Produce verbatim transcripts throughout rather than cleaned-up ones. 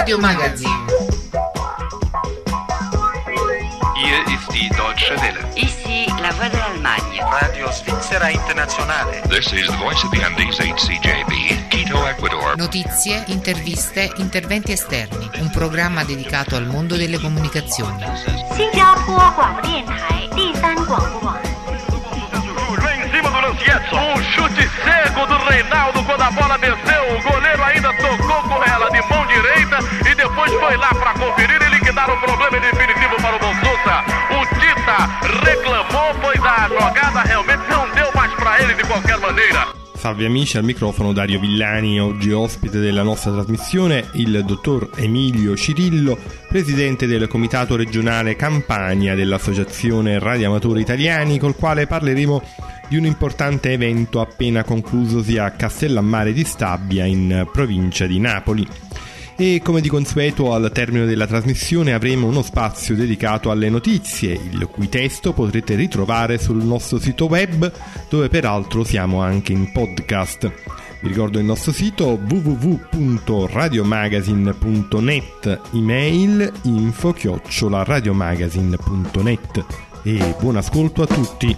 Radio Magazine. Hier ist die Deutsche Welle. Ici la voix de l'Allemagne. Radio Svizzera Internazionale. This is the voice of the Andes H C J B, Quito, Ecuador. Notizie, interviste, interventi esterni. Un programma dedicato al mondo delle comunicazioni. Em cima do Lancietto, um chute cego do Reinaldo quando a bola desceu, o goleiro ainda tocou com ela de mão direita e depois foi lá para conferir e liquidar o problema definitivo para o Bonsusa. O Tita reclamou, pois a jogada realmente não deu mais para ele de qualquer maneira. Salve amici, al microfono Dario Villani. Oggi ospite della nostra trasmissione il dottor Emilio Cirillo, presidente del Comitato Regionale Campania dell'Associazione Radioamatori Italiani, col quale parleremo di un importante evento appena conclusosi a Castellammare di Stabia in provincia di Napoli. E come di consueto al termine della trasmissione avremo uno spazio dedicato alle notizie, il cui testo potrete ritrovare sul nostro sito web, dove peraltro siamo anche in podcast. Vi ricordo il nostro sito w w w punto radiomagazine punto net, email info chiocciola radiomagazine punto net. E buon ascolto a tutti.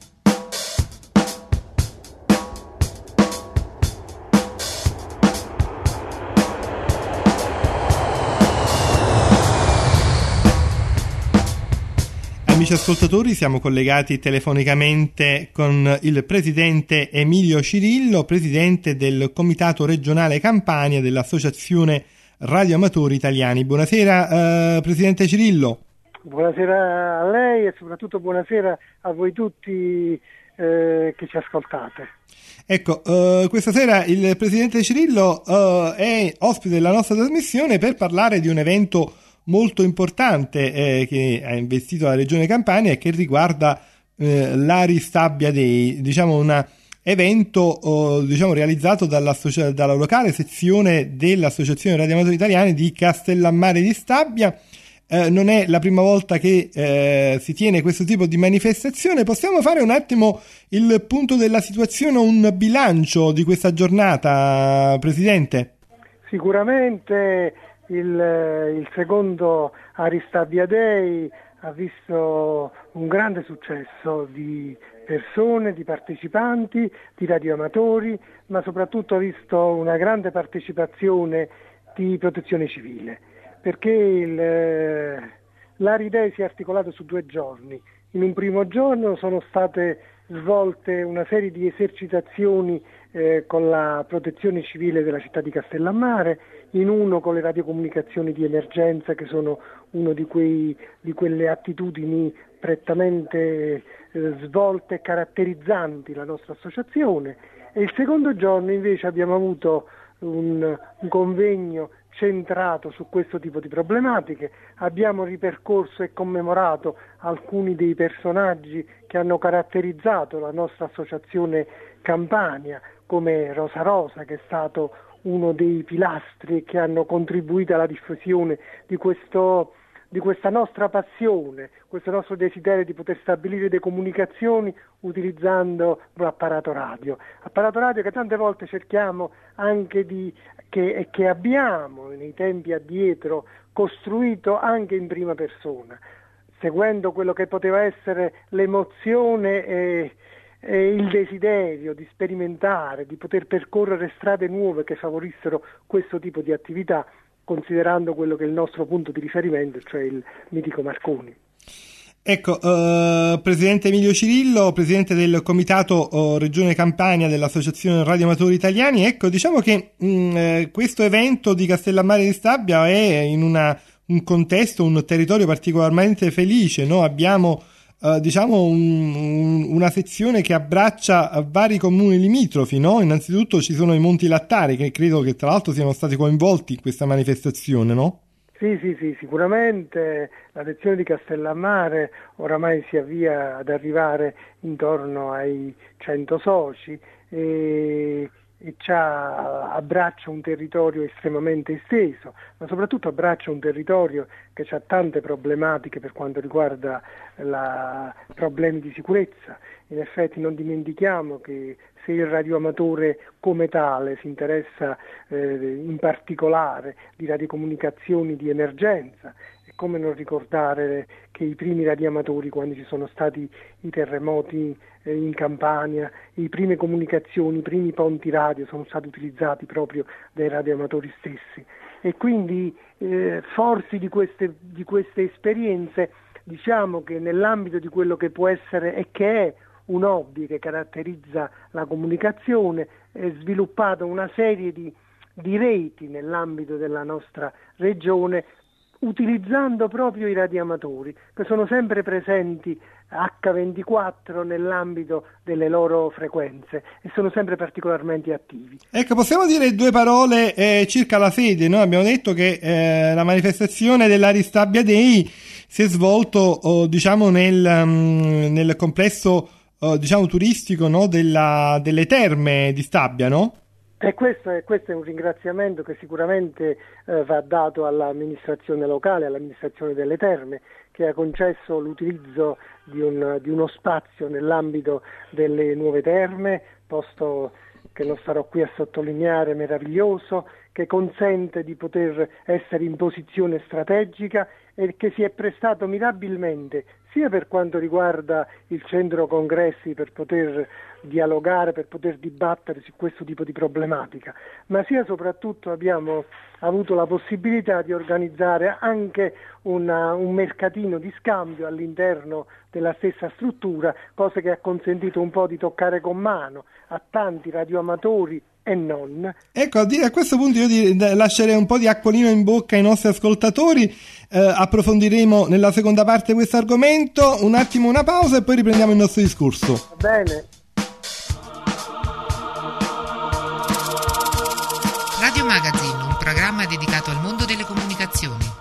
Amici ascoltatori, siamo collegati telefonicamente con il presidente Emilio Cirillo, presidente del Comitato Regionale Campania dell'Associazione Radioamatori Italiani. Buonasera, eh, presidente Cirillo. Buonasera a lei e soprattutto buonasera a voi tutti eh, che ci ascoltate. Ecco, eh, questa sera il presidente Cirillo eh, è ospite della nostra trasmissione per parlare di un evento molto importante eh, che ha investito la Regione Campania e che riguarda eh, l'Aristabia Day, diciamo un evento oh, diciamo realizzato dalla, dalla locale sezione dell'Associazione Radioamatori Italiani di Castellammare di Stabia. Eh, non è la prima volta che eh, si tiene questo tipo di manifestazione. Possiamo fare un attimo il punto della situazione, un bilancio di questa giornata, Presidente? Sicuramente il, il secondo Aristabia Day ha visto un grande successo di persone, di partecipanti, di radioamatori, ma soprattutto ha visto una grande partecipazione di protezione civile, perché il, l'Ari Day si è articolato su due giorni. In un primo giorno sono state svolte una serie di esercitazioni eh, con la protezione civile della città di Castellammare, in uno con le radiocomunicazioni di emergenza, che sono uno di, quei, di quelle attitudini prettamente eh, svolte e caratterizzanti la nostra associazione, e il secondo giorno invece abbiamo avuto un, un convegno centrato su questo tipo di problematiche. Abbiamo ripercorso e commemorato alcuni dei personaggi che hanno caratterizzato la nostra associazione Campania, come Rosa Rosa, che è stato uno dei pilastri che hanno contribuito alla diffusione di questo di questa nostra passione, questo nostro desiderio di poter stabilire delle comunicazioni utilizzando l'apparato radio. Apparato radio che tante volte cerchiamo anche di, che, che abbiamo nei tempi addietro costruito anche in prima persona, seguendo quello che poteva essere l'emozione e, e il desiderio di sperimentare, di poter percorrere strade nuove che favorissero questo tipo di attività, considerando quello che è il nostro punto di riferimento, cioè il mitico Marconi. Ecco, uh, presidente Emilio Cirillo, presidente del Comitato uh, Regione Campania dell'Associazione Radioamatori Italiani, ecco, diciamo che mh, eh, questo evento di Castellammare di Stabia è in una, un contesto, un territorio particolarmente felice, no? Abbiamo Uh, diciamo un, un, una sezione che abbraccia vari comuni limitrofi, no? Innanzitutto ci sono i Monti Lattari, che credo che tra l'altro siano stati coinvolti in questa manifestazione, no? Sì, sì, sì, sicuramente la sezione di Castellammare oramai si avvia ad arrivare intorno ai cento soci e e c'ha, abbraccia un territorio estremamente esteso, ma soprattutto abbraccia un territorio che ha tante problematiche per quanto riguarda la, problemi di sicurezza. In effetti non dimentichiamo che se il radioamatore come tale si interessa eh, in particolare di radiocomunicazioni di emergenza. E come non ricordare che i primi radioamatori, quando ci sono stati i terremoti eh, in Campania, le prime comunicazioni, i primi ponti radio sono stati utilizzati proprio dai radioamatori stessi. E quindi eh, forti di queste, di queste esperienze, diciamo che nell'ambito di quello che può essere e che è un hobby che caratterizza la comunicazione, è sviluppata una serie di, di reti nell'ambito della nostra regione, utilizzando proprio i radioamatori, che sono sempre presenti acca ventiquattro nell'ambito delle loro frequenze e sono sempre particolarmente attivi. Ecco, possiamo dire due parole eh, circa la sede, no? Abbiamo detto che eh, la manifestazione dell'Aristabia Day si è svolto oh, diciamo nel, um, nel complesso oh, diciamo turistico, no? Della, delle terme di Stabia, no? E questo è, questo è un ringraziamento che sicuramente eh, va dato all'amministrazione locale, all'amministrazione delle terme, che ha concesso l'utilizzo di, un, di uno spazio nell'ambito delle nuove terme, posto che non starò qui a sottolineare, meraviglioso, che consente di poter essere in posizione strategica e che si è prestato mirabilmente sia per quanto riguarda il centro congressi per poter dialogare, per poter dibattere su questo tipo di problematica, ma sia soprattutto abbiamo avuto la possibilità di organizzare anche una, un mercatino di scambio all'interno della stessa struttura, cosa che ha consentito un po' di toccare con mano a tanti radioamatori e non. Ecco, a questo punto io ti lascerei un po' di acquolina in bocca ai nostri ascoltatori, eh, approfondiremo nella seconda parte questo argomento, un attimo una pausa e poi riprendiamo il nostro discorso. Va bene. Radio Magazine, un programma dedicato al mondo delle comunicazioni.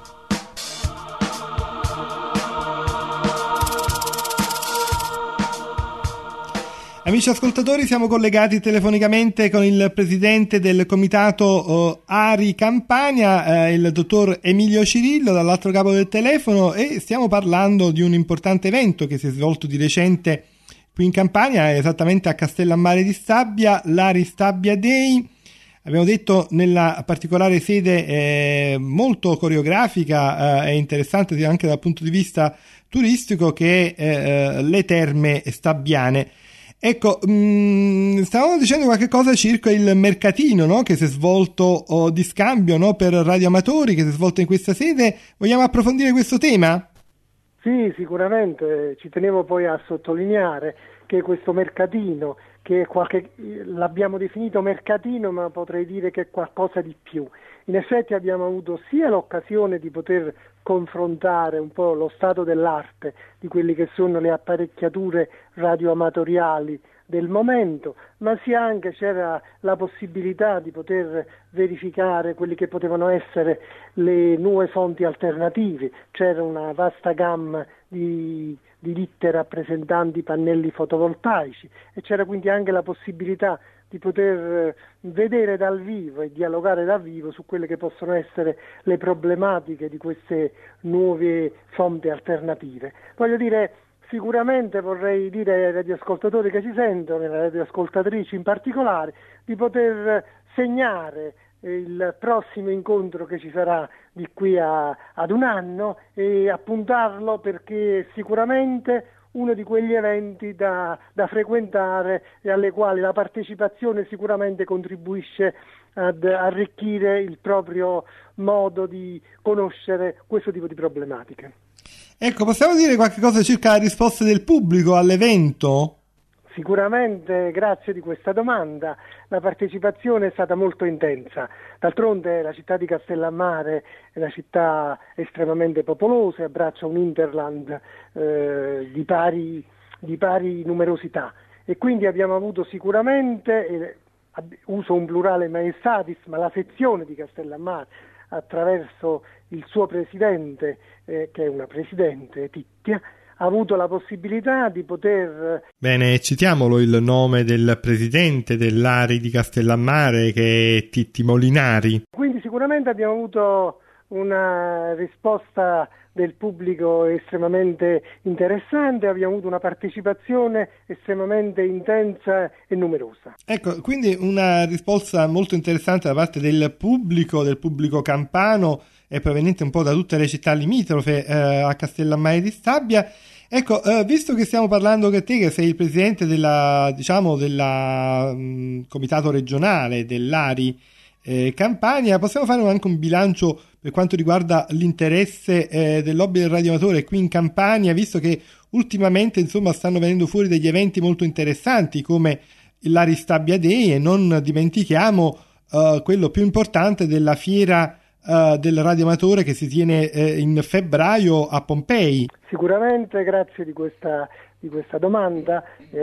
Amici ascoltatori, siamo collegati telefonicamente con il presidente del comitato uh, ARI Campania, eh, il dottor Emilio Cirillo, dall'altro capo del telefono, e stiamo parlando di un importante evento che si è svolto di recente qui in Campania, esattamente a Castellammare di Stabia, l'Aristabia Day. Abbiamo detto nella particolare sede eh, molto coreografica e eh, interessante anche dal punto di vista turistico, che è eh, le Terme Stabbiane. Ecco, mh, stavamo dicendo qualche cosa circa il mercatino, no? Che si è svolto oh, di scambio, no? Per radioamatori, che si è svolto in questa sede. Vogliamo approfondire questo tema? Sì, sicuramente. Ci tenevo poi a sottolineare che questo mercatino, che è qualche, l'abbiamo definito mercatino, ma potrei dire che è qualcosa di più. In effetti abbiamo avuto sia l'occasione di poter confrontare un po' lo stato dell'arte di quelle che sono le apparecchiature radioamatoriali del momento, ma sia anche c'era la possibilità di poter verificare quelli che potevano essere le nuove fonti alternative. C'era una vasta gamma di, di ditte rappresentanti pannelli fotovoltaici e c'era quindi anche la possibilità di poter vedere dal vivo e dialogare dal vivo su quelle che possono essere le problematiche di queste nuove fonti alternative. Voglio dire, sicuramente vorrei dire ai radioascoltatori che ci sentono, e alle radioascoltatrici in particolare, di poter segnare il prossimo incontro che ci sarà di qui a, ad un anno e appuntarlo, perché sicuramente uno di quegli eventi da, da frequentare e alle quali la partecipazione sicuramente contribuisce ad arricchire il proprio modo di conoscere questo tipo di problematiche. Ecco, possiamo dire qualche cosa circa la risposta del pubblico all'evento? Sicuramente, grazie di questa domanda. La partecipazione è stata molto intensa. D'altronde la città di Castellammare è una città estremamente popolosa e abbraccia un hinterland eh, di, pari, di pari numerosità. E quindi abbiamo avuto sicuramente, eh, uso un plurale maestatis, ma la sezione di Castellammare, attraverso il suo presidente, eh, che è una presidente, Tittia, ha avuto la possibilità di poter... Bene, citiamolo il nome del presidente dell'Ari di Castellammare, che è Titti Molinari. Quindi sicuramente abbiamo avuto una risposta del pubblico estremamente interessante, abbiamo avuto una partecipazione estremamente intensa e numerosa. Ecco, quindi una risposta molto interessante da parte del pubblico, del pubblico campano, è proveniente un po' da tutte le città limitrofe eh, a Castellammare di Stabia. Ecco, eh, visto che stiamo parlando che te, che sei il presidente della, diciamo, della mh, comitato regionale dell'A R I eh, Campania, possiamo fare anche un bilancio per quanto riguarda l'interesse eh, del lobby del radioamatore qui in Campania, visto che ultimamente insomma stanno venendo fuori degli eventi molto interessanti come l'A R I Stabia Day, e non dimentichiamo eh, quello più importante della fiera Uh, del radioamatore che si tiene eh, in febbraio a Pompei. Sicuramente, grazie di questa, di questa domanda.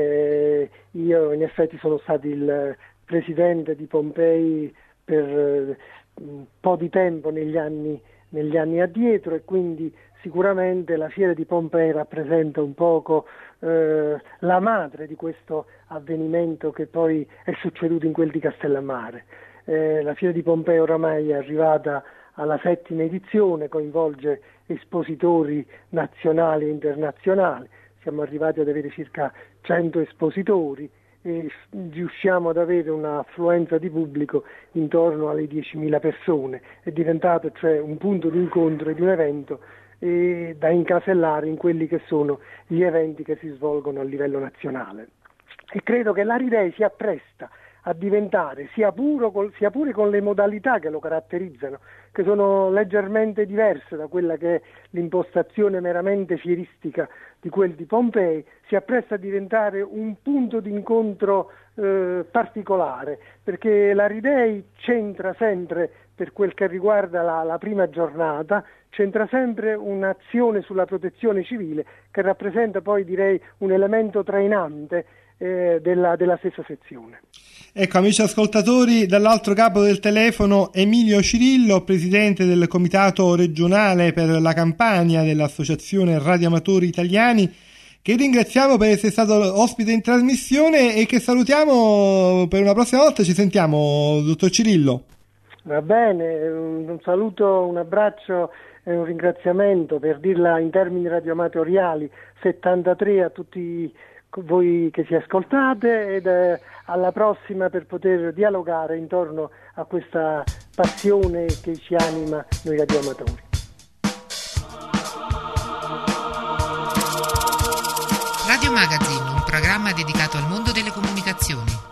Eh, io in effetti sono stato il presidente di Pompei per eh, un po' di tempo negli anni, negli anni addietro, e quindi sicuramente la fiera di Pompei rappresenta un poco eh, la madre di questo avvenimento che poi è succeduto in quel di Castellammare. Eh, la fiera di Pompei oramai è arrivata alla settima edizione, coinvolge espositori nazionali e internazionali, siamo arrivati ad avere circa cento espositori e riusciamo ad avere un'affluenza di pubblico intorno alle diecimila persone. È diventato cioè un punto di incontro e di un evento eh, da incasellare in quelli che sono gli eventi che si svolgono a livello nazionale. E credo che l'A R I Day si appresta a diventare, sia, puro, sia pure con le modalità che lo caratterizzano, che sono leggermente diverse da quella che è l'impostazione meramente fieristica di quel di Pompei, si appresta a diventare un punto di incontro eh, particolare, perché l'A R I Day c'entra sempre, per quel che riguarda la, la prima giornata, c'entra sempre un'azione sulla protezione civile che rappresenta poi, direi, un elemento trainante eh, della, della stessa sezione. Ecco, amici ascoltatori, dall'altro capo del telefono Emilio Cirillo, presidente del comitato regionale per la Campania dell'Associazione Radioamatori Italiani, che ringraziamo per essere stato ospite in trasmissione e che salutiamo per una prossima volta. Ci sentiamo, dottor Cirillo. Va bene, un saluto, un abbraccio e un ringraziamento, per dirla in termini radioamatoriali, settantatré a tutti voi che ci ascoltate, ed eh, alla prossima per poter dialogare intorno a questa passione che ci anima noi radioamatori. Radio Magazine, un programma dedicato al mondo delle comunicazioni.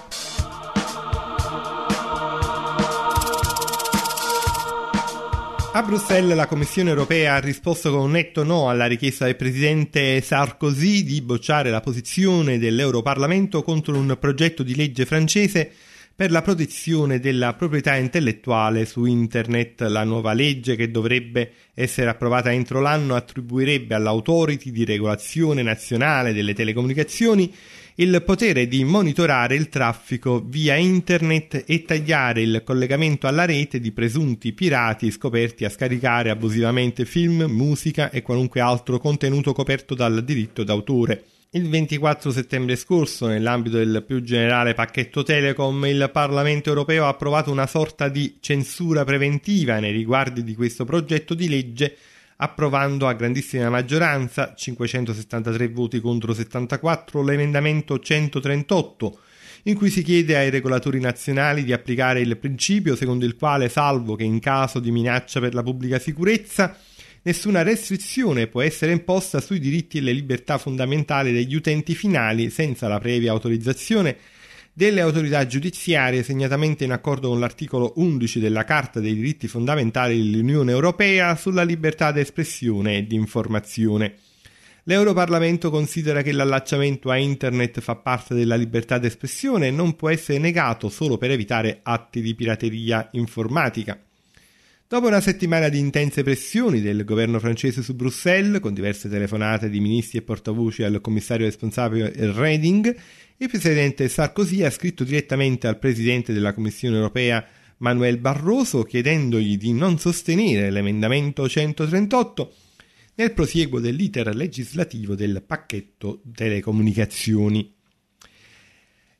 A Bruxelles la Commissione europea ha risposto con un netto no alla richiesta del presidente Sarkozy di bocciare la posizione dell'Europarlamento contro un progetto di legge francese per la protezione della proprietà intellettuale su Internet. La nuova legge, che dovrebbe essere approvata entro l'anno, attribuirebbe all'Authority di regolazione nazionale delle telecomunicazioni il potere di monitorare il traffico via internet e tagliare il collegamento alla rete di presunti pirati scoperti a scaricare abusivamente film, musica e qualunque altro contenuto coperto dal diritto d'autore. Il ventiquattro settembre scorso, nell'ambito del più generale pacchetto Telecom, il Parlamento europeo ha approvato una sorta di censura preventiva nei riguardi di questo progetto di legge, approvando a grandissima maggioranza, cinquecentosettantatré voti contro settantaquattro, l'emendamento centotrentotto, in cui si chiede ai regolatori nazionali di applicare il principio secondo il quale, salvo che in caso di minaccia per la pubblica sicurezza, nessuna restrizione può essere imposta sui diritti e le libertà fondamentali degli utenti finali senza la previa autorizzazione delle autorità giudiziarie, segnatamente in accordo con l'articolo undici della Carta dei diritti fondamentali dell'Unione Europea sulla libertà d'espressione e di informazione. L'Europarlamento considera che l'allacciamento a Internet fa parte della libertà d'espressione e non può essere negato solo per evitare atti di pirateria informatica. Dopo una settimana di intense pressioni del governo francese su Bruxelles, con diverse telefonate di ministri e portavoci al commissario responsabile Reding, il presidente Sarkozy ha scritto direttamente al presidente della Commissione europea Manuel Barroso chiedendogli di non sostenere l'emendamento centotrentotto nel prosieguo dell'iter legislativo del pacchetto telecomunicazioni.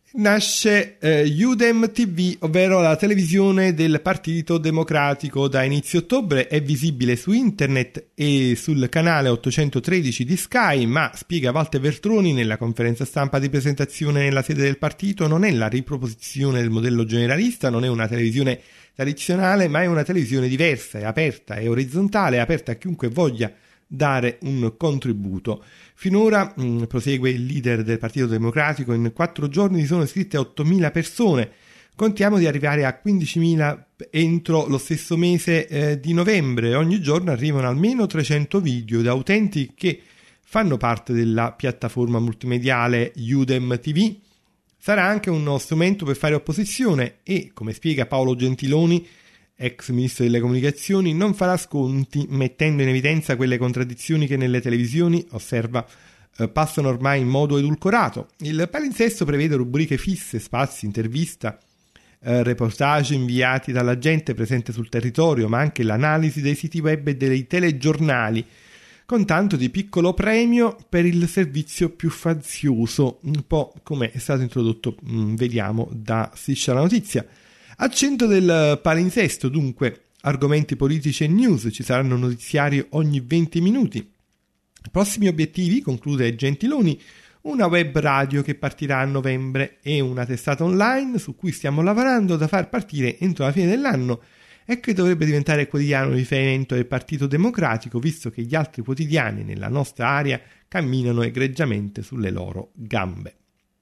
Nasce eh, Udem T V, ovvero la televisione del Partito Democratico. Da inizio ottobre è visibile su internet e sul canale ottocentotredici di Sky, ma, spiega Walter Veltroni nella conferenza stampa di presentazione nella sede del partito, non è la riproposizione del modello generalista, non è una televisione tradizionale, ma è una televisione diversa, è aperta, è orizzontale, è aperta a chiunque voglia dare un contributo. Finora, mh, prosegue il leader del Partito Democratico, in quattro giorni si sono iscritte ottomila persone. Contiamo di arrivare a quindicimila entro lo stesso mese eh, di novembre. Ogni giorno arrivano almeno trecento video da utenti che fanno parte della piattaforma multimediale Udem T V. Sarà anche uno strumento per fare opposizione e, come spiega Paolo Gentiloni, ex ministro delle comunicazioni, non farà sconti, mettendo in evidenza quelle contraddizioni che nelle televisioni, osserva, eh, passano ormai in modo edulcorato. Il palinsesto prevede rubriche fisse, spazi, intervista, eh, reportage inviati dalla gente presente sul territorio, ma anche l'analisi dei siti web e dei telegiornali, con tanto di piccolo premio per il servizio più fazioso, un po' come è stato introdotto, mh, vediamo, da Striscia la Notizia. Al centro del palinsesto, dunque, argomenti politici e news, ci saranno notiziari ogni venti minuti. Prossimi obiettivi, conclude Gentiloni, una web radio che partirà a novembre e una testata online su cui stiamo lavorando da far partire entro la fine dell'anno e che dovrebbe diventare quotidiano di riferimento del Partito Democratico, visto che gli altri quotidiani nella nostra area camminano egregiamente sulle loro gambe.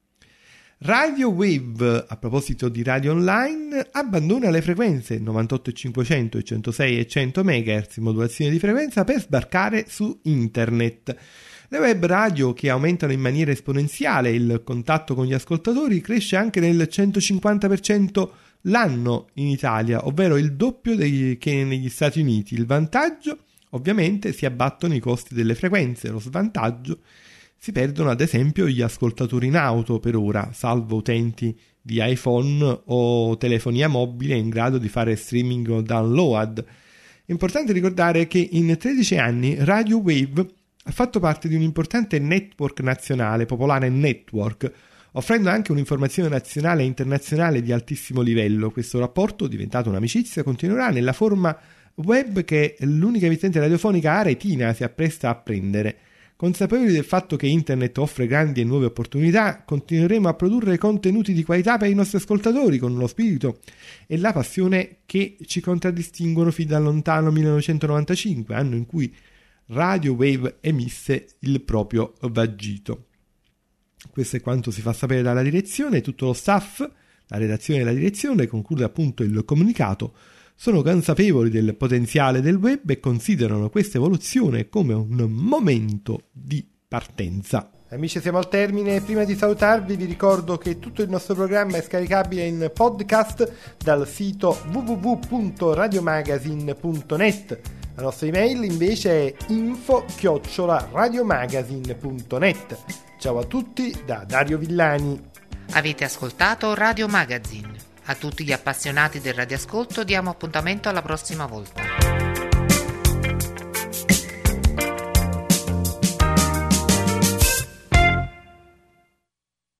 Radio Wave, a proposito di radio online, abbandona le frequenze novantotto e cinquecento e centosei e cento megahertz in modulazione di frequenza per sbarcare su internet. Le web radio, che aumentano in maniera esponenziale il contatto con gli ascoltatori, cresce anche nel centocinquanta per cento l'anno in Italia, ovvero il doppio dei, che negli Stati Uniti. Il vantaggio, ovviamente, si abbattono i costi delle frequenze, lo svantaggio si perdono ad esempio gli ascoltatori in auto per ora, salvo utenti di iPhone o telefonia mobile in grado di fare streaming o download. È importante ricordare che in tredici anni Radio Wave ha fatto parte di un importante network nazionale, Popolare Network, offrendo anche un'informazione nazionale e internazionale di altissimo livello. Questo rapporto, diventato un'amicizia, continuerà nella forma web che l'unica emittente radiofonica aretina si appresta a prendere. Consapevoli del fatto che internet offre grandi e nuove opportunità, continueremo a produrre contenuti di qualità per i nostri ascoltatori con lo spirito e la passione che ci contraddistinguono fin dal lontano millenovecentonovantacinque, anno in cui Radio Wave emise il proprio vagito. Questo è quanto si fa sapere dalla direzione. Tutto lo staff, la redazione e la direzione, conclude appunto il comunicato, sono consapevoli del potenziale del web e considerano questa evoluzione come un momento di partenza. Amici, siamo al termine. Prima di salutarvi vi ricordo che tutto il nostro programma è scaricabile in podcast dal sito w w w punto radiomagazine punto net. La nostra email invece è info chiocciola radiomagazine punto net. Ciao a tutti da Dario Villani. Avete ascoltato Radio Magazine. A tutti gli appassionati del radioascolto diamo appuntamento alla prossima volta.